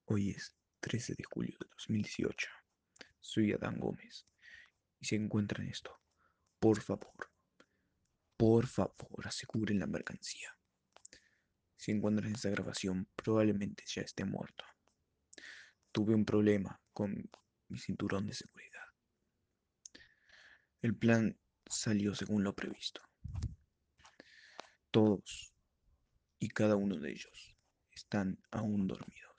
Hoy es 13 de julio de 2018. Soy Adán Gómez y se encuentra en esto. Por favor, por favor, aseguren la mercancía. Si encuentran esta grabación, probablemente ya esté muerto. Tuve un problema con mi cinturón de seguridad. El plan salió según lo previsto. Todos y cada uno de ellos están aún dormidos.